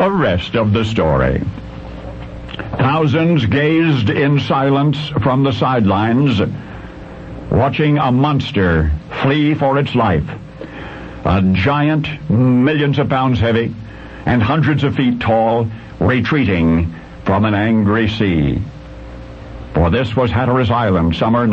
The rest of the story. Thousands gazed in silence from the sidelines, watching a monster flee for its life. A giant, millions of pounds heavy, and hundreds of feet tall, retreating from an angry sea. For this was Hatteras Island, summer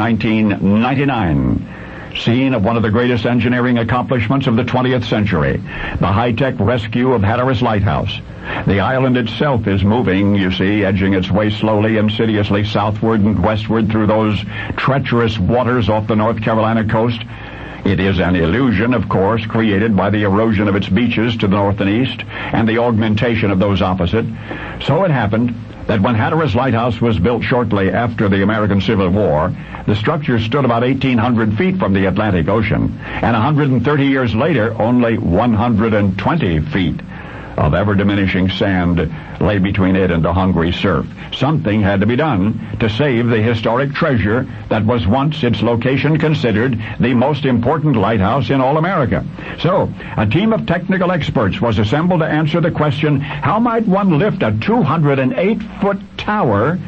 1999, scene of one of the greatest engineering accomplishments of the 20th century, the high-tech rescue of Hatteras Lighthouse. The island itself is moving, you see, edging its way slowly, insidiously southward and westward through those treacherous waters off the North Carolina coast. It is an illusion, of course, created by the erosion of its beaches to the north and east, and the augmentation of those opposite. So it happened that when Hatteras Lighthouse was built shortly after the American Civil War, the structure stood about 1,800 feet from the Atlantic Ocean, and 130 years later, only 120 feet of ever-diminishing sand lay between it and the hungry surf. Something had to be done to save the historic treasure that was once, its location considered, the most important lighthouse in all America. So, a team of technical experts was assembled to answer the question, how might one lift a 208-foot tower,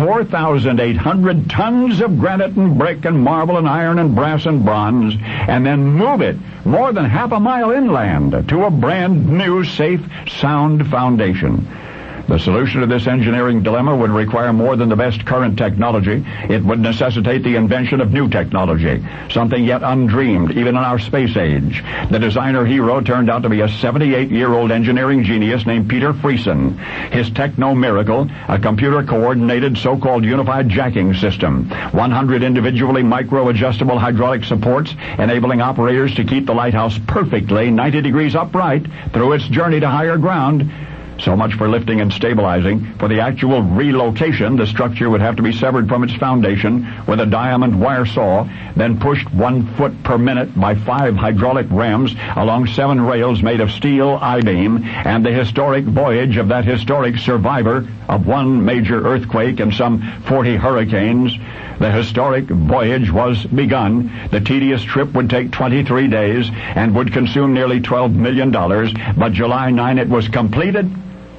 4,800 tons of granite and brick and marble and iron and brass and bronze, and then move it more than half a mile inland to a brand new, safe, sound foundation? The solution to this engineering dilemma would require more than the best current technology. It would necessitate the invention of new technology, something yet undreamed even in our space age. The designer hero turned out to be a 78-year-old engineering genius named Peter Friesen. His techno-miracle, a computer-coordinated so-called unified jacking system, 100 individually micro-adjustable hydraulic supports, enabling operators to keep the lighthouse perfectly 90 degrees upright through its journey to higher ground. So much for lifting and stabilizing. For the actual relocation, the structure would have to be severed from its foundation with a diamond wire saw, then pushed 1 foot per minute by 5 hydraulic rams along 7 rails made of steel I-beam, and the historic voyage of that historic survivor of 1 major earthquake and some 40 hurricanes. The historic voyage was begun. The tedious trip would take 23 days and would consume nearly $12 million, but July 9 it was completed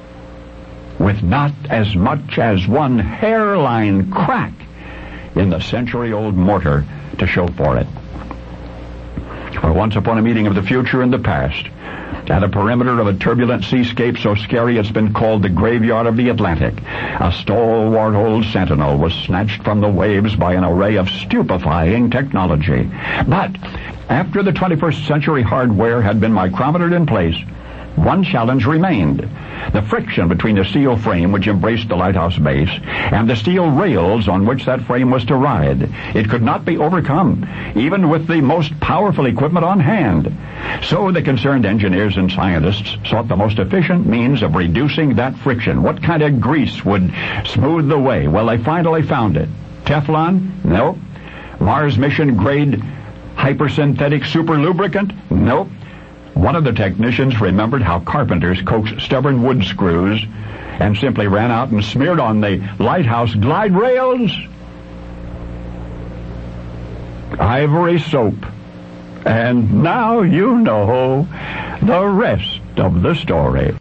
with not as much as 1 hairline crack in the century-old mortar to show for it. For once upon a meeting of the future and the past, at a perimeter of a turbulent seascape so scary it's been called the graveyard of the Atlantic, a stalwart old sentinel was snatched from the waves by an array of stupefying technology. But after the 21st century hardware had been micrometered in place, one challenge remained: the friction between the steel frame which embraced the lighthouse base and the steel rails on which that frame was to ride. It could not be overcome, even with the most powerful equipment on hand. So the concerned engineers and scientists sought the most efficient means of reducing that friction. What kind of grease would smooth the way? Well, they finally found it. Teflon? Nope. Mars mission grade hypersynthetic super lubricant? Nope. One of the technicians remembered how carpenters coaxed stubborn wood screws and simply ran out and smeared on the lighthouse glide rails ivory soap. And now you know the rest of the story.